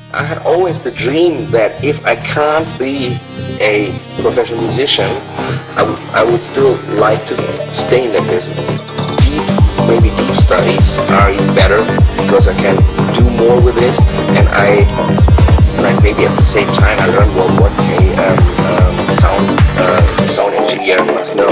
I had always the dream that if I can't be a professional musician, I would still like to stay in the business. Maybe deep studies are even better because I can do more with it, and I like maybe at the same time I learn what a sound engineer must know.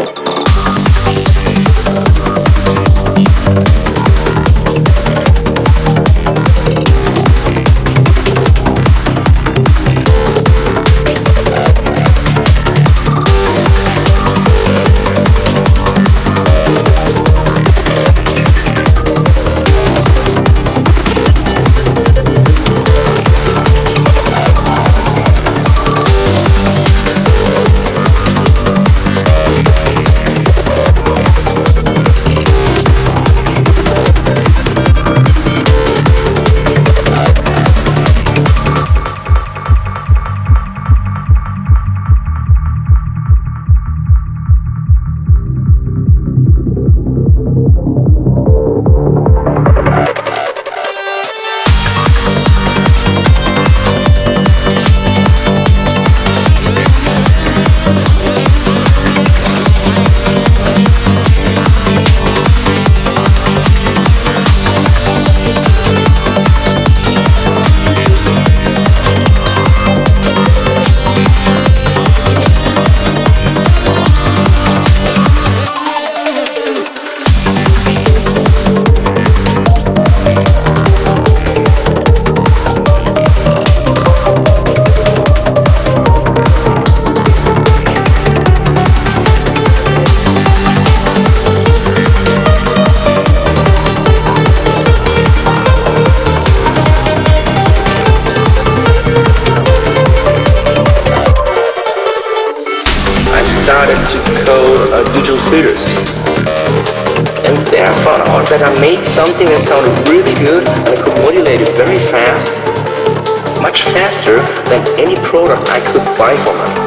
Started to code digital filters, and there I found out that I made something that sounded really good, and I could modulate it very fast, much faster than any product I could buy for money.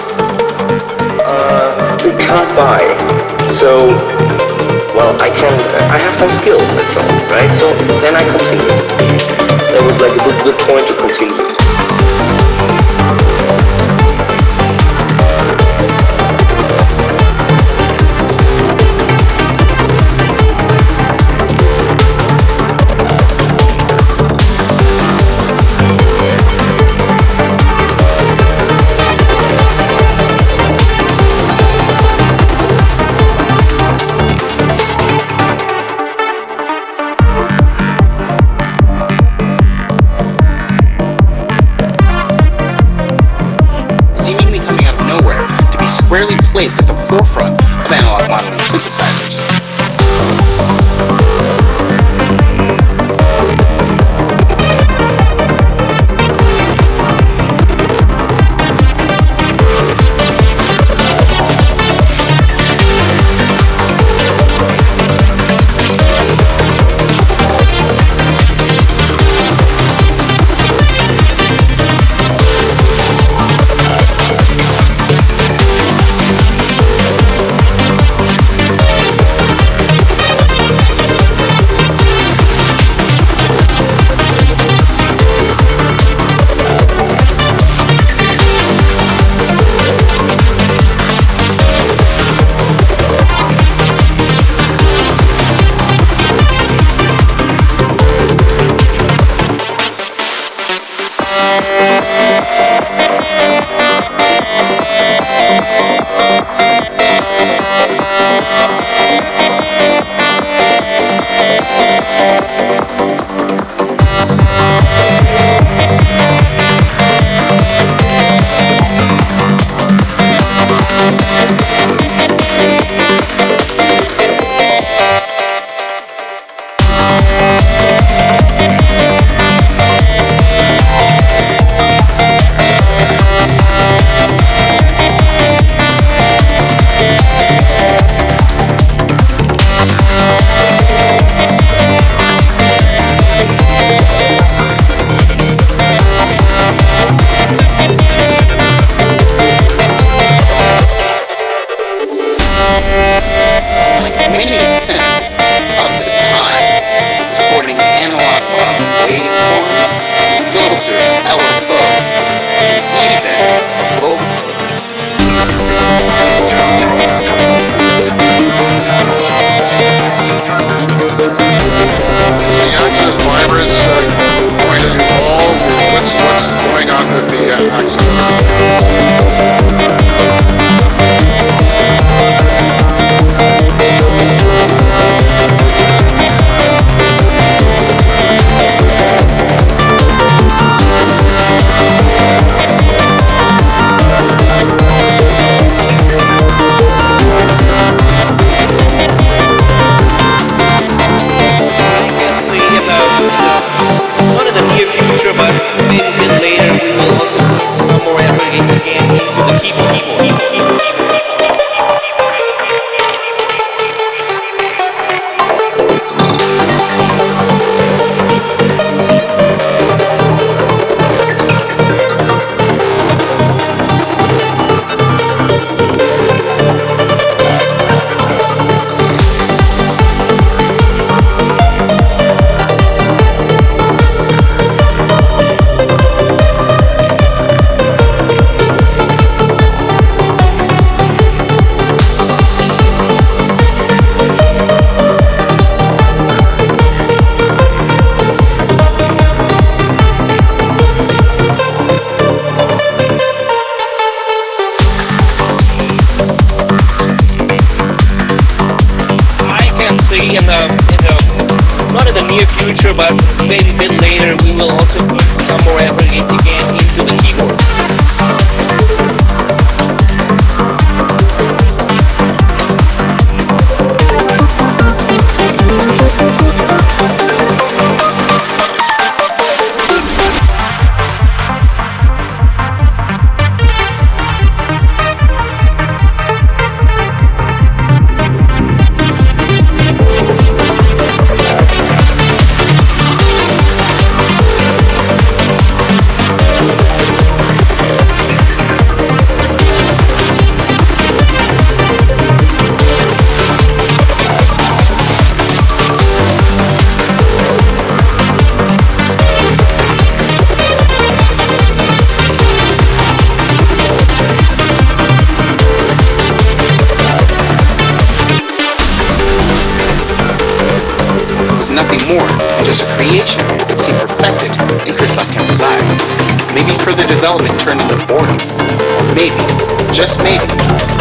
You can't buy, so well I have some skills I thought, right? So then I continued. That was like a good point to continue. Squarely placed at the forefront of analog modeling synthesizers. users, our foes, even a phobe club. The Access virus going to evolve? What's going on with the Access? Not in the near future, but maybe a bit later, we will also put some more effort again into the keyboard. Not in the near future, but maybe a bit later, we will also put some more effort again into the keyboards. Nothing more than just a creation that seemed perfected in Christoph Kemper's eyes. Maybe further development turned into boredom. Or maybe, just maybe,